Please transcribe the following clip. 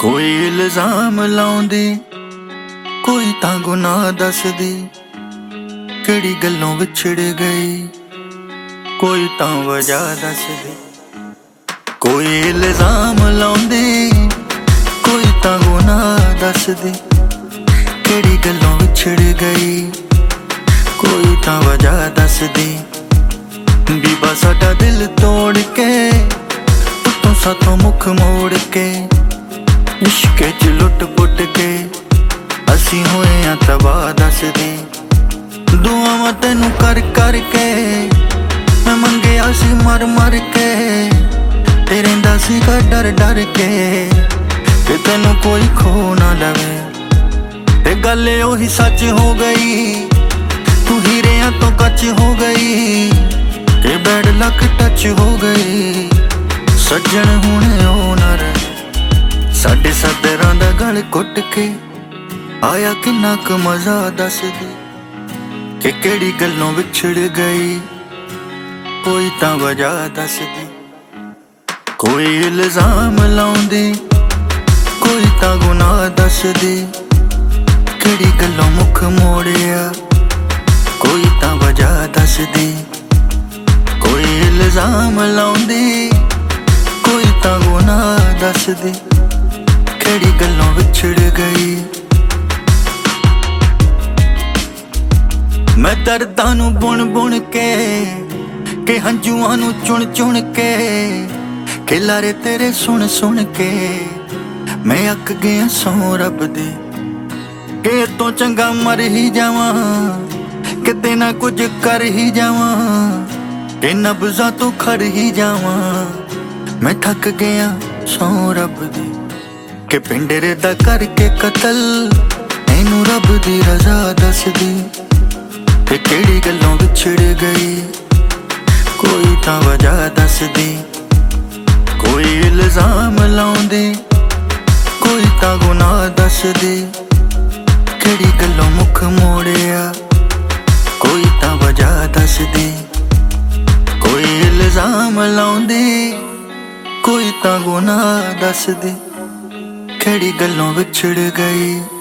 कोई इल्जाम लाउंदी, कोई तां गुनाह दसदी, केड़ी गल्लों विछड़ गई, कोई तां वजह दसदी। कोई इल्जाम लाउंदी, कोई तां गुनाह दसदी, केड़ी गल्लों विछड़ गई, कोई तां वजह दसदी। बीबा साडा दिल तोड़ के, उत्तों सातों मुख मोड़ के, इश्के च लुट पुट के असी होए आ तबाह दसदी। दुआवां तैनू कर कर के मैं मंगिया सी मर मर के, ते रहिंदा सीगा डर डर के कि तैनू कोई खो ना लवे। ते गल ओही सच हो गई, तू हीरियां तो कच हो गई, ते बैड लक टच हो गई। सज्जन हुण ओ ना रहे, साडे सदरां दा गल घुट के आया किन्ना क मजा दसदी, कि केड़ी गल्लों विछड़ गई, कोई तां वजह दसदी। कोई इल्जाम लाउंदी, कोई तां गुनाह दसदी, केड़ी गल्लों मुख मोड़िया, कोई तां वजह दसदी। कोई इल्जाम लाउंदी, कोई तां गुनाह दसदी, केड़ी गल्लों विछड़ गई। मैं दर्दां नू बुन बुन के हंजुआं नू चुन चुन के लारे तेरे सुन सुन के मैं अक गया सौ रब दे, के तो चंगा मर ही जावां, किते ना कुछ कर ही जावां, के नब्ज़ां तो खड़ ही जावां। मैं थक गया सौ रब दे, के पिंडरे दा करके कतल ऐनू रब दी रजा दसदी। ते केड़ी गल्लों विछड़ गई, कोई तां वजह दसदी। कोई इल्जाम लाउंदी, कोई तां गुनाह दसदी, केड़ी गल्लों मुख मोड़िया, कोई तां वजह दसदी। कोई इल्जाम लाउंदी, कोई तां गुनाह दसदी, केड़ी गल्लों विछड़ गई।